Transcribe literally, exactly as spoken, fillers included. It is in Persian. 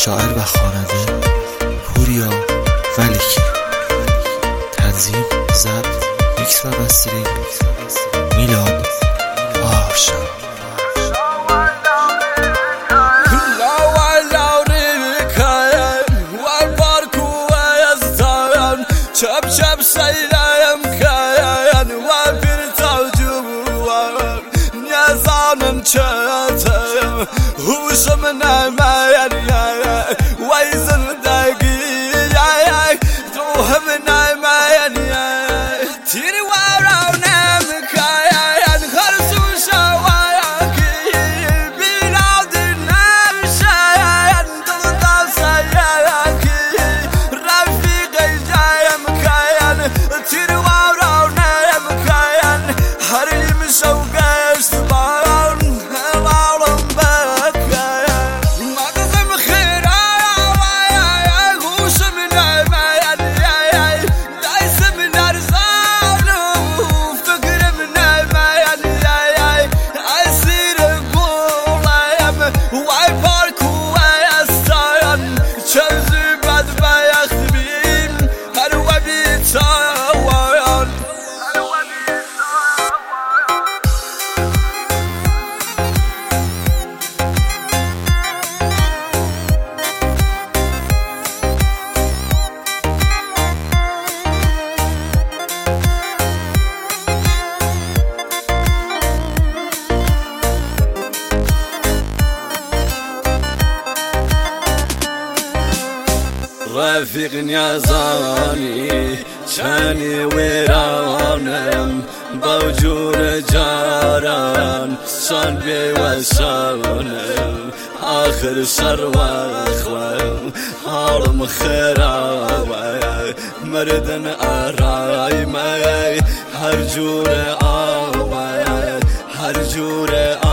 شاعر و خواننده پوریا ولیکی. تنظیم، ضبط، میکس و مسترینگ میلاد آرشان. شب شب سيلم كيان وبرت وجوار نيزان شاتم هو شمنا ما يا ويزن دقي يا توهمنا ما يا تيري ورانا مكيان خرسو شواياك بلادنا مشايان ضد سياك رفيقي تيري ورانا يا مكيان هري مشوقش تبان العالم بكيان مقسم خيرا يا يا غوش من الميان يا يا دايس من ارزان وفكر من الميان يا يا اسير قولم واي بارك ويا ستايان شمسي بعد ما يخدمين هروا بيتايان. رفيق نيازاني شاني ويرانم بوجور جاران شان بي وشانم آخر شر واخوة حالم خيراوة مردن آراي ماي هر جور آوة هر جور آوة